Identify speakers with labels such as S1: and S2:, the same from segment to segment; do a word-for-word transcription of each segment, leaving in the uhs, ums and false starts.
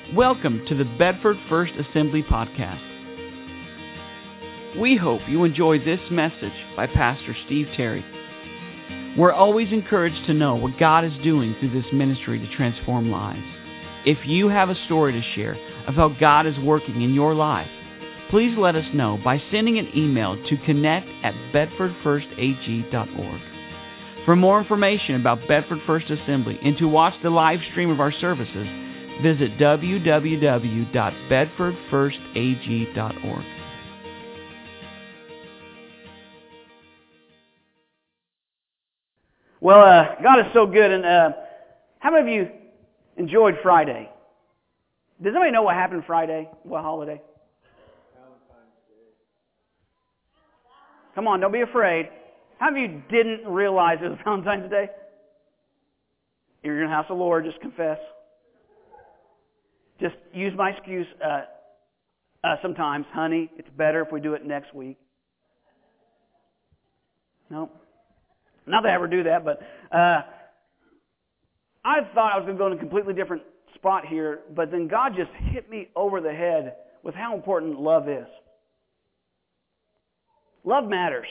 S1: Welcome to the Bedford First Assembly Podcast. We hope you enjoy this message by Pastor Steve Terry. We're always encouraged to know what God is doing through this ministry to transform lives. If you have a story to share of how God is working in your life, please let us know by sending an email to connect at bedford first a g dot org. For more information about Bedford First Assembly and to watch the live stream of our services, visit w w w dot bedford first a g dot org.
S2: Well, uh, God is so good, and uh, how many of you enjoyed Friday? Does anybody know what happened Friday? What holiday?
S3: Valentine's Day.
S2: Come on, don't be afraid. How many of you didn't realize it was Valentine's Day? You're in the house of the Lord, just confess. Just use my excuse uh, uh, sometimes. Honey, it's better if we do it next week. No. Not that I ever do that, but uh, I thought I was going to go in a completely different spot here, but then God just hit me over the head with how important love is. Love matters.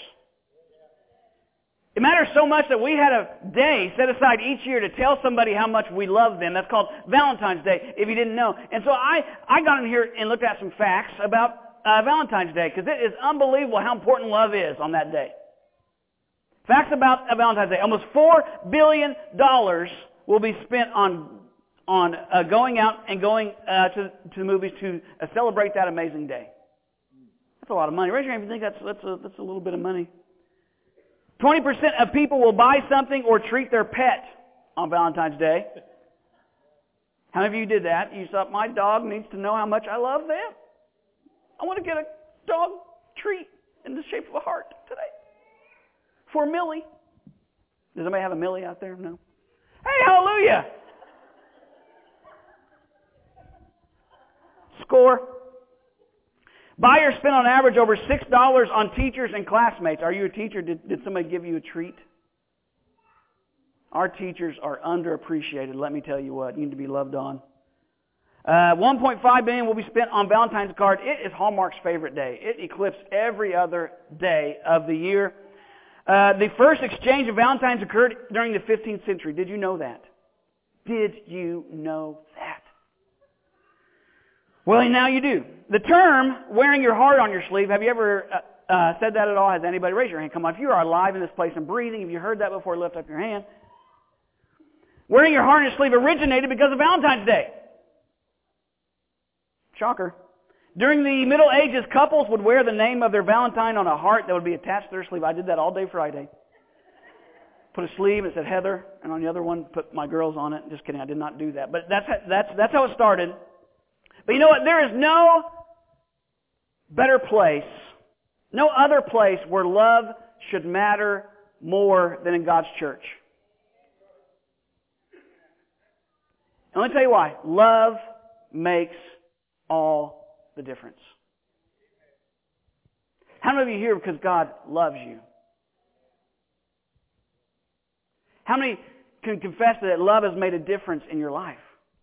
S2: It matters so much that we had a day set aside each year to tell somebody how much we love them. That's called Valentine's Day, if you didn't know. And so I, I got in here and looked at some facts about uh, Valentine's Day, because it is unbelievable how important love is on that day. Facts about uh, Valentine's Day. Almost four billion dollars will be spent on on uh, going out and going uh, to, to the movies to uh, celebrate that amazing day. That's a lot of money. Raise your hand if you think that's, that's, a, that's a little bit of money. twenty percent of people will buy something or treat their pet on Valentine's Day. How many of you did that? You thought, my dog needs to know how much I love them. I want to get a dog treat in the shape of a heart today. For Millie. Does anybody have a Millie out there? No. Hey, hallelujah! Score. Buyers spend on average over six dollars on teachers and classmates. Are you a teacher? Did, did somebody give you a treat? Our teachers are underappreciated, let me tell you what. You need to be loved on. Uh, one point five billion dollars will be spent on Valentine's card. It is Hallmark's favorite day. It eclipses every other day of the year. Uh, the first exchange of Valentines occurred during the fifteenth century. Did you know that? Did you know that? Well, now you do. The term, wearing your heart on your sleeve, have you ever uh, uh, said that at all? Has anybody? Raise your hand. Come on. If you are alive in this place and breathing, have you heard that before, lift up your hand. Wearing your heart on your sleeve originated because of Valentine's Day. Shocker. During the Middle Ages, couples would wear the name of their Valentine on a heart that would be attached to their sleeve. I did that all day Friday. Put a sleeve and it said Heather, and on the other one put my girls on it. Just kidding, I did not do that. But that's that's that's how it started. But you know what? There is no better place, no other place where love should matter more than in God's church. And let me tell you why. Love makes all the difference. How many of you are here because God loves you? How many can confess that love has made a difference in your life?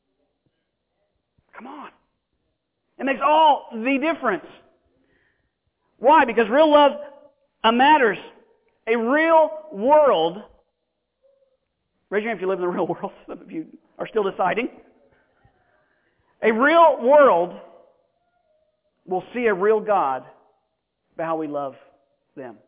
S2: Come on. It makes all the difference. Why? Because real love uh, matters. A real world. Raise your hand if you live in the real world. Some of you are still deciding. A real world will see a real God by how we love them.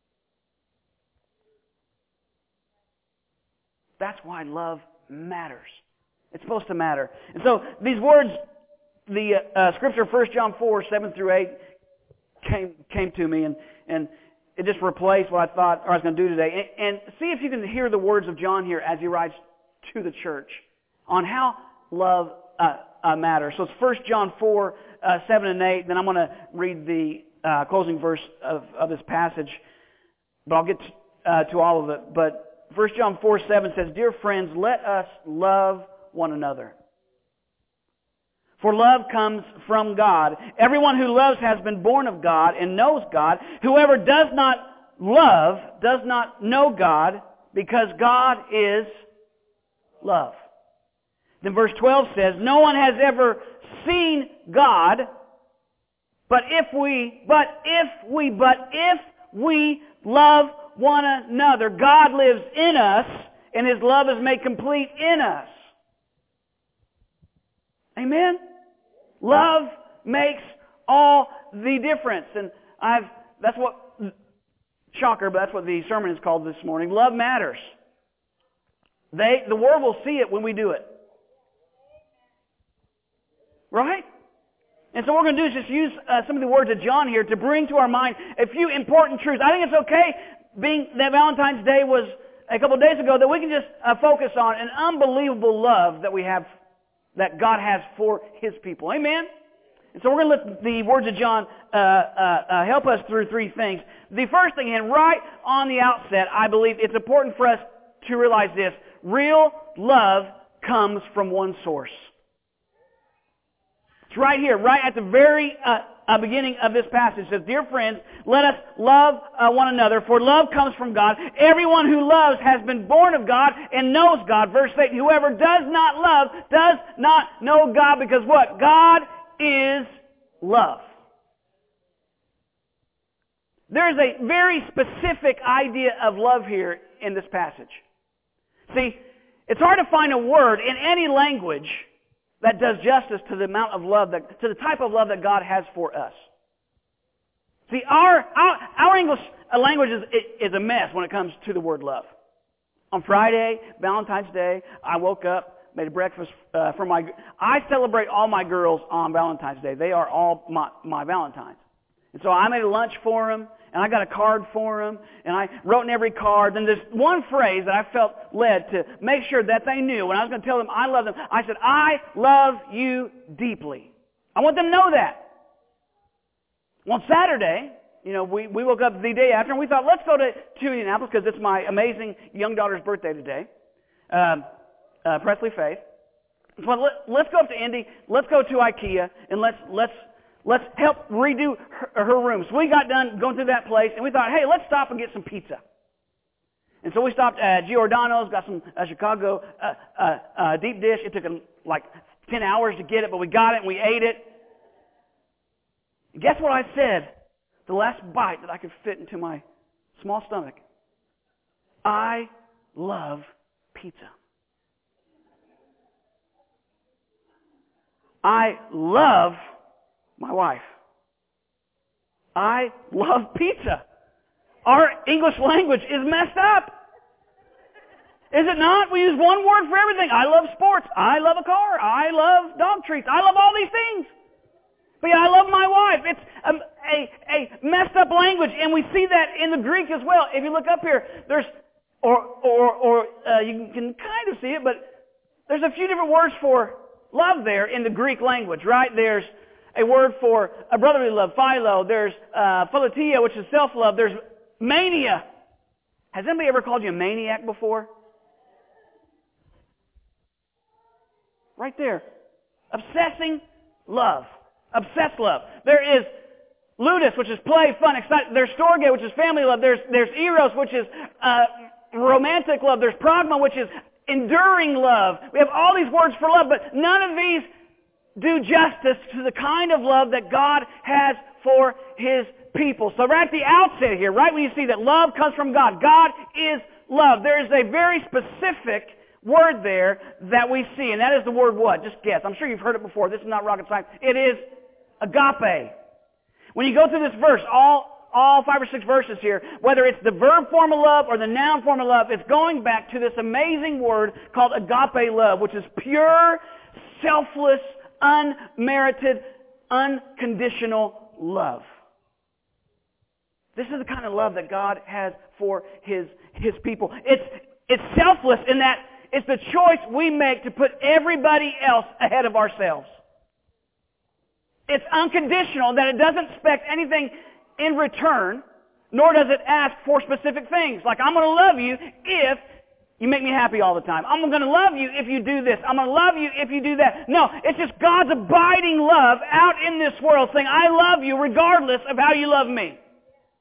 S2: That's why love matters. It's supposed to matter. And so these words, the uh, scripture First John four, seven through eight came came to me, and, and it just replaced what I thought I was going to do today. And, and see if you can hear the words of John here as he writes to the church on how love uh, uh, matters. So it's First John four, uh, seven and eight. Then I'm going to read the uh, closing verse of, of this passage, but I'll get to, uh, to all of it. But First John four, seven says, "Dear friends, let us love one another. For love comes from God. Everyone who loves has been born of God and knows God. Whoever does not love does not know God, because God is love." Then verse twelve says, "No one has ever seen God, but if we, but if we, but if we love one another, God lives in us, and His love is made complete in us. Amen? Love makes all the difference. And I've, that's what, shocker, but that's what the sermon is called this morning. Love matters. They, the world will see it when we do it. Right? And so what we're going to do is just use uh, some of the words of John here to bring to our mind a few important truths. I think it's okay, being that Valentine's Day was a couple of days ago, that we can just uh, focus on an unbelievable love that we have, that God has for His people. Amen? And so we're going to let the words of John uh, uh, uh, help us through three things. The first thing, and right on the outset, I believe it's important for us to realize this. Real love comes from one source. It's right here, right at the very uh, uh, beginning of this passage. It says, "Dear friends, let us love uh, one another, for love comes from God. Everyone who loves has been born of God and knows God." Verse eight, "Whoever does not love does not know God, because" what? "God is love." There is a very specific idea of love here in this passage. See, it's hard to find a word in any language that does justice to the amount of love, that, to the type of love that God has for us. See, our our, our English language is, is a mess when it comes to the word love. On Friday, Valentine's Day, I woke up, made a breakfast uh, for my... I celebrate all my girls on Valentine's Day. They are all my, my Valentines. And so I made a lunch for them, and I got a card for them, and I wrote in every card. Then there's one phrase that I felt led to make sure that they knew. When I was going to tell them I love them, I said, "I love you deeply." I want them to know that. On Saturday, you know, we, we woke up the day after, and we thought, let's go to, to Indianapolis, because it's my amazing young daughter's birthday today, um, uh, Presley Faith. So let, let's go up to Indy, let's go to IKEA, and let's let's Let's help redo her, her room. So we got done going through that place, and we thought, hey, let's stop and get some pizza. And so we stopped at Giordano's, got some uh, Chicago uh, uh, uh, deep dish. It took uh, like ten hours to get it, but we got it and we ate it. And guess what I said? The last bite that I could fit into my small stomach. I love pizza. I love my wife. I love pizza. Our English language is messed up. Is it not? We use one word for everything. I love sports. I love a car. I love dog treats. I love all these things. But yeah, I love my wife. It's a, a, a messed up language, and we see that in the Greek as well. If you look up here, there's, or, or, or uh, you can kind of see it, but there's a few different words for love there in the Greek language, right? There's a word for a brotherly love, philo. There's uh, philatia, which is self-love. There's mania. Has anybody ever called you a maniac before? Right there. Obsessing love. Obsessed love. There is ludus, which is play, fun, excitement. There's storge, which is family love. There's there's eros, which is uh, romantic love. There's pragma, which is enduring love. We have all these words for love, but none of these do justice to the kind of love that God has for His people. So right at the outset here, right when you see that love comes from God, God is love. There is a very specific word there that we see, and that is the word what? Just guess. I'm sure you've heard it before. This is not rocket science. It is agape. When you go through this verse, all all five or six verses here, whether it's the verb form of love or the noun form of love, it's going back to this amazing word called agape love, which is pure, selfless, unmerited, unconditional love. This is the kind of love that God has for His His people. It's it's selfless in that it's the choice we make to put everybody else ahead of ourselves. It's unconditional, that it doesn't expect anything in return, nor does it ask for specific things. Like, I'm going to love you if you make me happy all the time. I'm going to love you if you do this. I'm going to love you if you do that. No, it's just God's abiding love out in this world saying, I love you regardless of how you love me.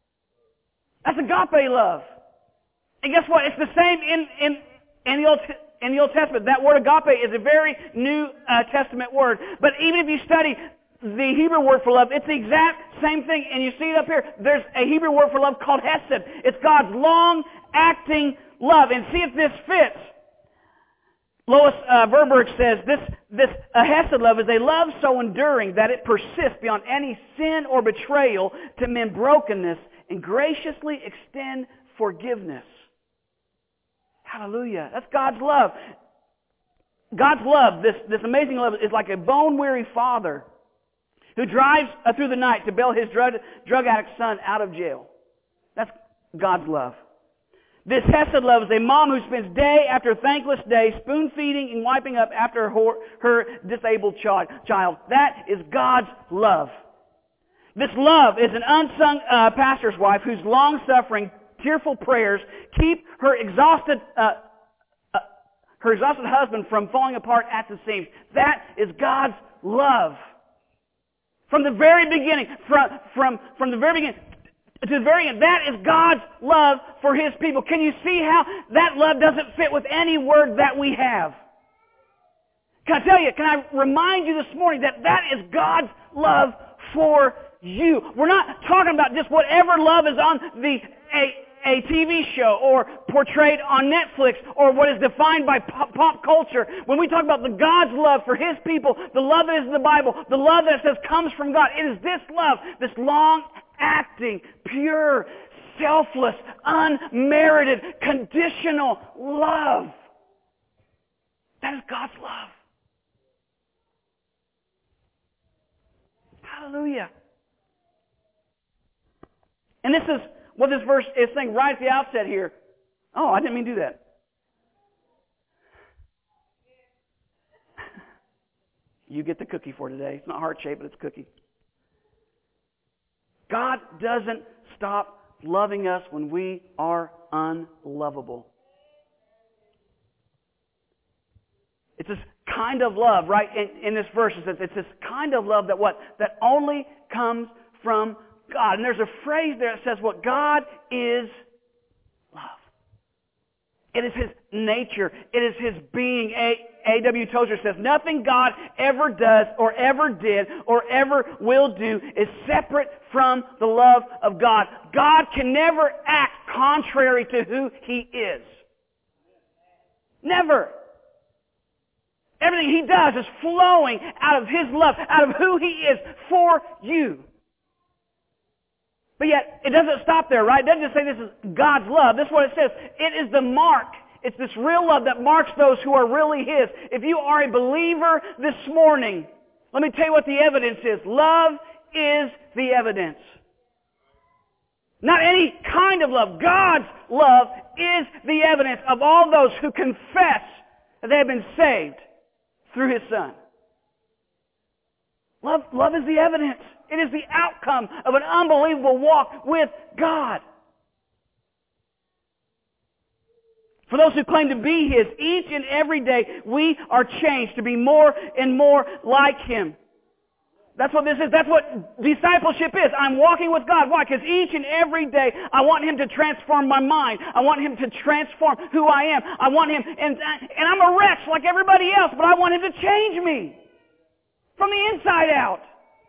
S2: That's agape love. And guess what? It's the same in, in, in the Old in the Old Testament. That word agape is a very New uh, Testament word. But even if you study the Hebrew word for love, it's the exact same thing. And you see it up here. There's a Hebrew word for love called hesed. It's God's long-acting love. And see if this fits. Lois uh, Verberg says, this, this a hesed love is a love so enduring that it persists beyond any sin or betrayal to mend brokenness and graciously extend forgiveness. Hallelujah. That's God's love. God's love, this, this amazing love, is like a bone-weary father who drives uh, through the night to bail his drug, drug addict son out of jail. That's God's love. This hesed love is a mom who spends day after thankless day spoon-feeding and wiping up after her, her disabled child. That is God's love. This love is an unsung uh, pastor's wife whose long-suffering, tearful prayers keep her exhausted uh, uh, her exhausted husband from falling apart at the seams. That is God's love. From the very beginning, from, from, from the very beginning to the very end, that is God's love for His people. Can you see how that love doesn't fit with any word that we have? Can I tell you, can I remind you this morning that that is God's love for you? We're not talking about just whatever love is on the a, a T V show or portrayed on Netflix or what is defined by pop, pop culture. When we talk about the God's love for His people, the love that is in the Bible, the love that says comes from God, it is this love, this long-acting, pure, selfless, unmerited, conditional love. That is God's love. Hallelujah. And this is what this verse is saying right at the outset here. Oh, I didn't mean to do that. You get the cookie for today. It's not heart-shaped, but it's cookie. God doesn't stop loving us when we are unlovable. It's this kind of love, right? In, in this verse, it says it's this kind of love that what? That only comes from God. And there's a phrase there that says what? God is love. It is His nature. It is His being. A W Tozer says, nothing God ever does or ever did or ever will do is separate from the love of God. God can never act contrary to who He is. Never. Everything He does is flowing out of His love, out of who He is for you. But yet, it doesn't stop there, right? It doesn't just say this is God's love. This is what it says. It is the mark. It's this real love that marks those who are really His. If you are a believer this morning, let me tell you what the evidence is. Love is the evidence. Not any kind of love. God's love is the evidence of all those who confess that they have been saved through His Son. Love, love is the evidence. It is the outcome of an unbelievable walk with God. For those who claim to be His, each and every day we are changed to be more and more like Him. That's what this is. That's what discipleship is. I'm walking with God. Why? Because each and every day I want Him to transform my mind. I want Him to transform who I am. I want Him, and, and I'm a wretch like everybody else, but I want Him to change me from the inside out.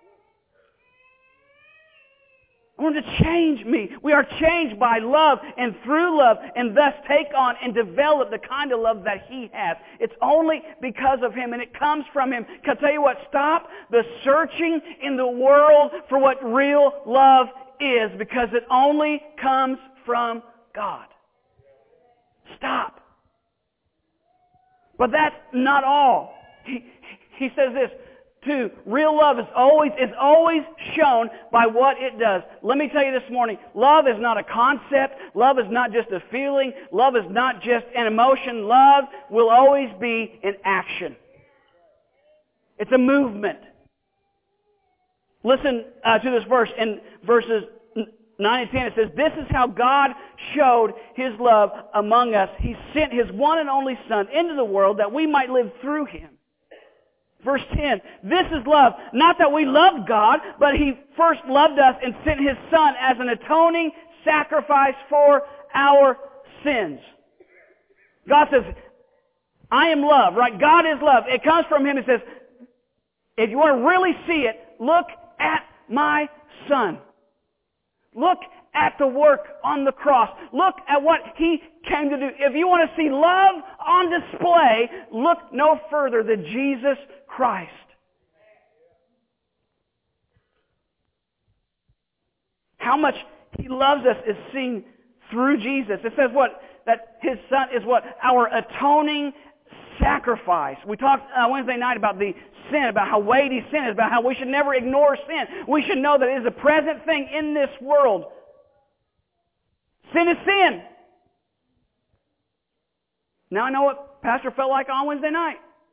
S2: I want Him to change me. We are changed by love and through love and thus take on and develop the kind of love that He has. It's only because of Him and it comes from Him. Can I tell you what? Stop the searching in the world for what real love is, because it only comes from God. Stop. But that's not all. He, he says this. Two, real love is always is always shown by what it does. Let me tell you this morning, love is not a concept. Love is not just a feeling. Love is not just an emotion. Love will always be an action. It's a movement. Listen uh, to this verse in verses nine and ten. It says, "This is how God showed His love among us. He sent His one and only Son into the world that we might live through Him." Verse ten, "This is love, not that we loved God, but He first loved us and sent His Son as an atoning sacrifice for our sins." God says, I am love, right? God is love. It comes from Him. It says, if you want to really see it, look at my Son. Look at the work on the cross. Look at what He came to do. If you want to see love on display, look no further than Jesus Christ. How much He loves us is seen through Jesus. It says what? That His Son is what? Our atoning sacrifice. We talked uh, Wednesday night about the sin, about how weighty sin is, about how we should never ignore sin. We should know that it is a present thing in this world. Sin is sin. Now I know what Pastor felt like on Wednesday night.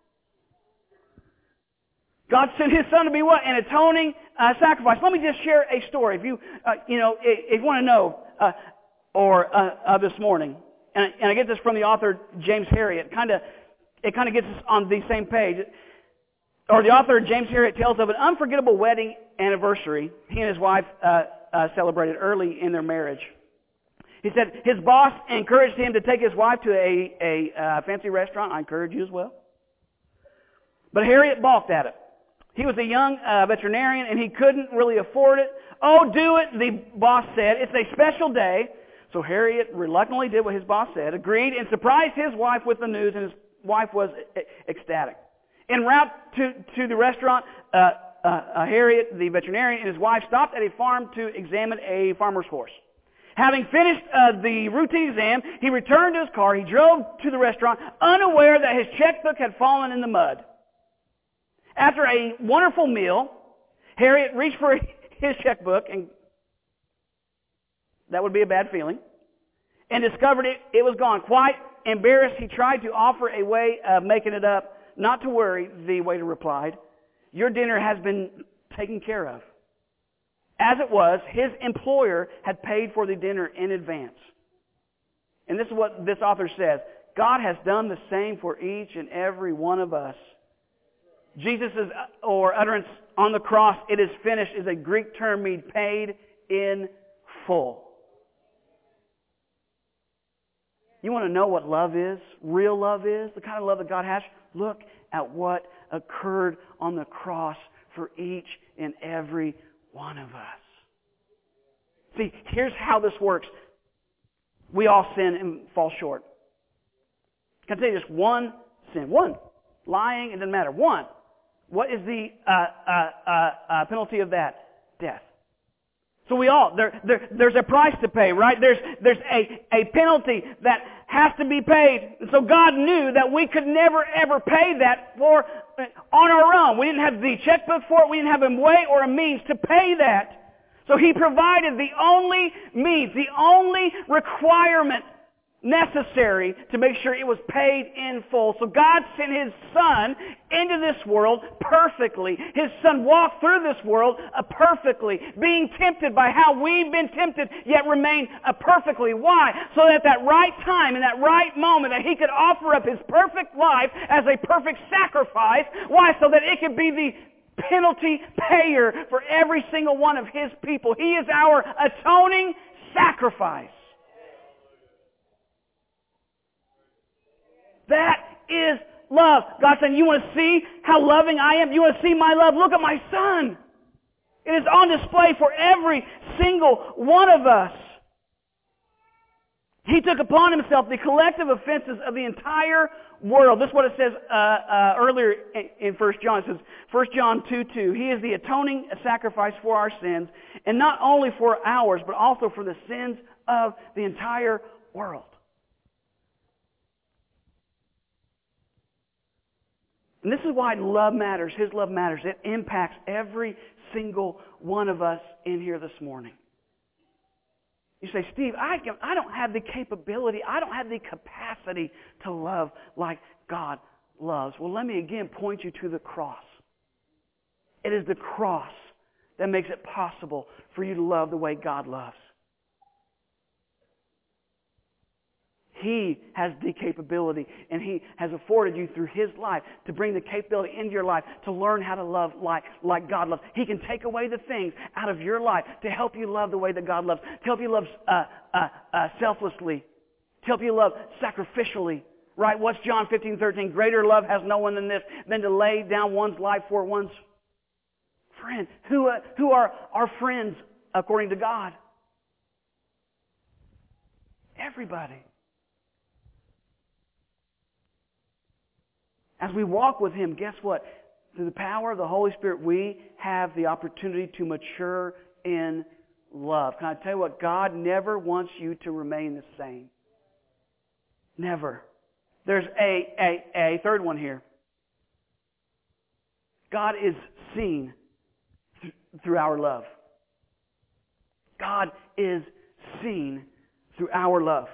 S2: God sent His Son to be what? An atoning uh, sacrifice. Let me just share a story. If you, uh, you know, if you want to know, uh, or uh, uh, this morning, and I, and I get this from the author James Herriot. Kind of, it kind of gets us on the same page. Or the author James Herriot tells of an unforgettable wedding anniversary he and his wife uh, uh, celebrated early in their marriage. He said his boss encouraged him to take his wife to a, a uh, fancy restaurant. I encourage you as well. But Herriot balked at it. He was a young uh, veterinarian and he couldn't really afford it. Oh, do it, the boss said. It's a special day. So Herriot reluctantly did what his boss said, agreed, and surprised his wife with the news, and his wife was ecstatic. En route to, to the restaurant, uh, uh, Herriot, the veterinarian, and his wife stopped at a farm to examine a farmer's horse. Having finished uh, the routine exam, he returned to his car. He drove to the restaurant, unaware that his checkbook had fallen in the mud. After a wonderful meal, Herriot reached for his checkbook, and that would be a bad feeling, and discovered it, it was gone. Quite embarrassed, he tried to offer a way of making it up. Not to worry, the waiter replied. Your dinner has been taken care of. As it was, his employer had paid for the dinner in advance. And this is what this author says. God has done the same for each and every one of us. Jesus' or utterance on the cross, it is finished, is a Greek term meaning paid in full. You want to know what love is? Real love is? The kind of love that God has? Look at what occurred on the cross for each and every one of us. See, here's how this works. We all sin and fall short. Can I tell you just one sin? One. Lying, it doesn't matter. One. What is the uh, uh, uh, uh, penalty of that? Death. So we all, there, there, there's a price to pay, right? There's, there's a, a penalty that has to be paid. So God knew that we could never ever pay that for, on our own. We didn't have the checkbook for it. We didn't have a way or a means to pay that. So He provided the only means, the only requirement necessary to make sure it was paid in full. So God sent His Son into this world perfectly. His Son walked through this world uh, perfectly, being tempted by how we've been tempted, yet remain uh, perfectly. Why? So that at that right time, in that right moment, that He could offer up His perfect life as a perfect sacrifice. Why? So that it could be the penalty payer for every single one of His people. He is our atoning sacrifice. That is love. God saying, you want to see how loving I am? You want to see my love? Look at my Son. It is on display for every single one of us. He took upon Himself the collective offenses of the entire world. This is what it says uh, uh, earlier in First John. It says, First John two two, He is the atoning sacrifice for our sins, and not only for ours, but also for the sins of the entire world. And this is why love matters. His love matters. It impacts every single one of us in here this morning. You say, Steve, I, can, I don't have the capability, I don't have the capacity to love like God loves. Well, let me again point you to the cross. It is the cross that makes it possible for you to love the way God loves. He has the capability, and He has afforded you through His life to bring the capability into your life to learn how to love like, like God loves. He can take away the things out of your life to help you love the way that God loves, to help you love uh, uh, uh, selflessly, to help you love sacrificially, Right? What's John fifteen thirteen? Greater love has no one than this, than to lay down one's life for one's friend. Who, uh, who are our friends according to God? Everybody. As we walk with Him, guess what? Through the power of the Holy Spirit, we have the opportunity to mature in love. Can I tell you what? God never wants you to remain the same. Never. There's a, a, a third one here. God is seen th- through our love. God is seen through our love.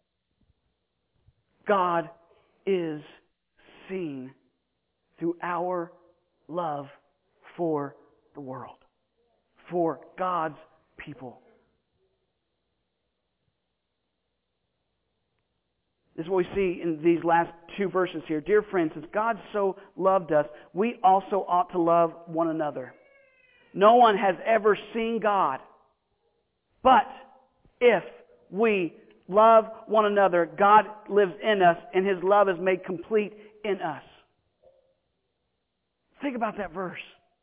S2: God is seen through our love for the world, for God's people. This is what we see in these last two verses here. Dear friends, since God so loved us, we also ought to love one another. No one has ever seen God, but if we love one another, God lives in us, and His love is made complete in us. Think about that verse.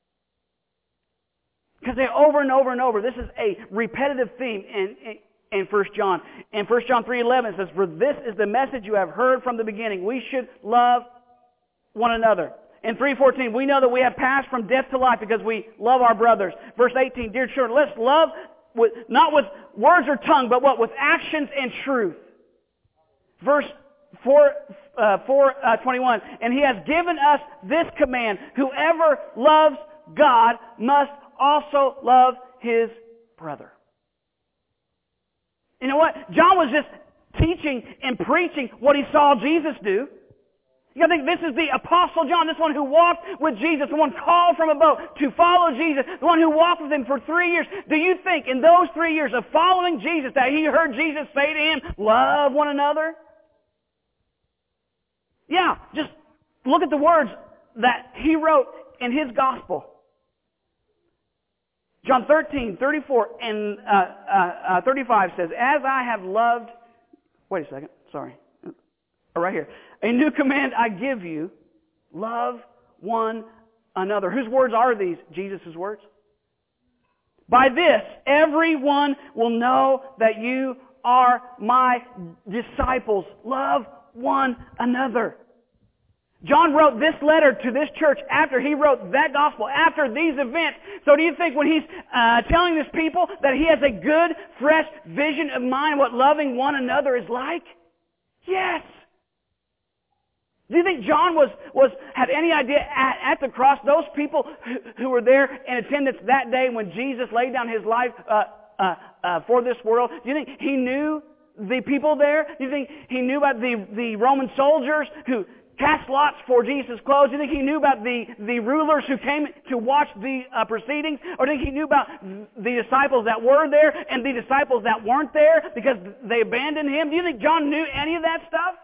S2: Because they over and over and over, this is a repetitive theme in, in, in First John. In First John three eleven it says, for this is the message you have heard from the beginning. We should love one another. In three fourteen, we know that we have passed from death to life because we love our brothers. Verse eighteen, dear children, let's love with, not with words or tongue, but what? With actions and truth. Verse four, uh, four uh, twenty-one, and He has given us this command, whoever loves God must also love his brother. You know what? John was just teaching and preaching what he saw Jesus do. You gotta think, this is the Apostle John, this one who walked with Jesus, the one called from a boat to follow Jesus, the one who walked with Him for three years. Do you think in those three years of following Jesus that he heard Jesus say to him, love one another? Yeah, just look at the words that he wrote in his gospel. John thirteen, thirty-four and uh, uh, uh, thirty-five says, as I have loved, wait a second, sorry, oh, right here. A new command I give you, love one another. Whose words are these? Jesus' words. By this, everyone will know that you are my disciples. Love one another. John wrote this letter to this church after he wrote that gospel, after these events. So do you think when he's uh, telling this people that he has a good, fresh vision of mind of what loving one another is like? Yes. Do you think John was, was had any idea at, at the cross, those people who, who were there in attendance that day when Jesus laid down His life uh, uh, uh, for this world, do you think he knew the people there? Do you think he knew about the, the Roman soldiers who cast lots for Jesus' clothes? Do you think he knew about the, the rulers who came to watch the uh, proceedings? Or do you think he knew about the disciples that were there and the disciples that weren't there because they abandoned Him? Do you think John knew any of that stuff?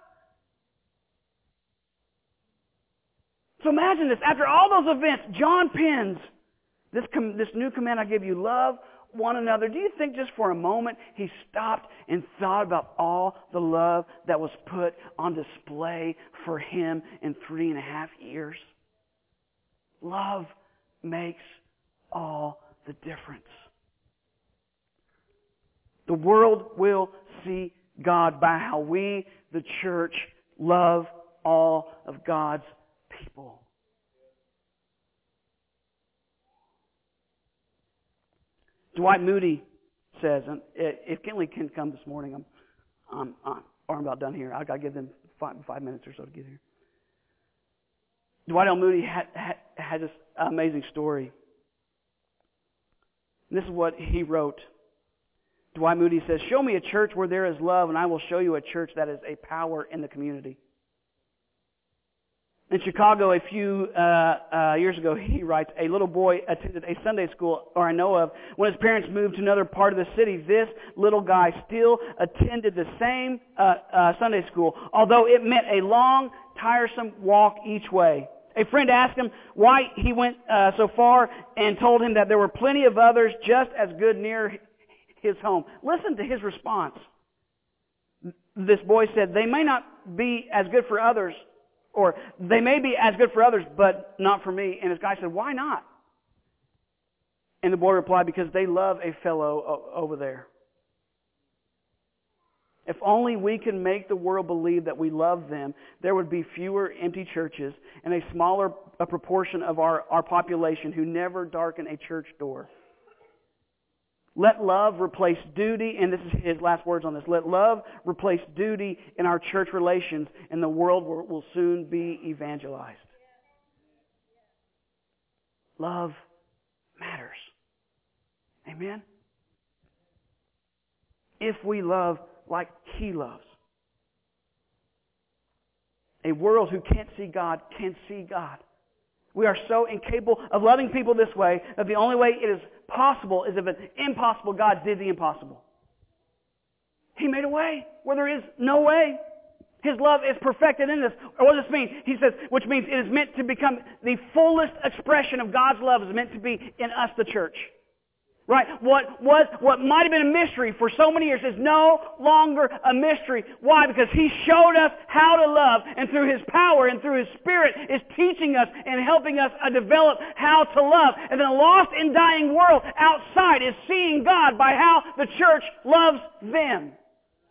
S2: So imagine this. After all those events, John pens this, com- this new command I give you, love one another. Do you think just for a moment he stopped and thought about all the love that was put on display for him in three and a half years? Love makes all the difference. The world will see God by how we, the church, love all of God's people. Dwight Moody says, and if Kinley can come this morning, I'm, I'm, I'm, or I'm about done here. I've got to give them five, five minutes or so to get here. Dwight L. Moody had, had, had this amazing story. And this is what he wrote. Dwight Moody says, show me a church where there is love, and I will show you a church that is a power in the community. In Chicago, a few uh, uh, years ago, he writes, a little boy attended a Sunday school, or I know of. When his parents moved to another part of the city, this little guy still attended the same uh, uh, Sunday school, although it meant a long, tiresome walk each way. A friend asked him why he went uh, so far and told him that there were plenty of others just as good near his home. Listen to his response. this boy said, they may not be as good for others, or they may be as good for others, but not for me. And this guy said, why not? And the boy replied, because they love a fellow over there. If only we could make the world believe that we love them, there would be fewer empty churches and a smaller a proportion of our, our population who never darken a church door. Let love replace duty, and this is his last words on this. Let love replace duty in our church relations, and the world will, will soon be evangelized. Love matters. Amen? If we love like He loves. A world who can't see God can see God. We are so incapable of loving people this way that the only way it is possible is if an impossible God did the impossible. He made a way where there is no way. His love is perfected in this. Or what does this mean? He says, which means it is meant to become the fullest expression of God's love is meant to be in us, the church. Right? What was, what might have been a mystery for so many years is no longer a mystery. Why? Because He showed us how to love, and through His power and through His Spirit is teaching us and helping us uh, develop how to love. And then a lost and dying world outside is seeing God by how the church loves them.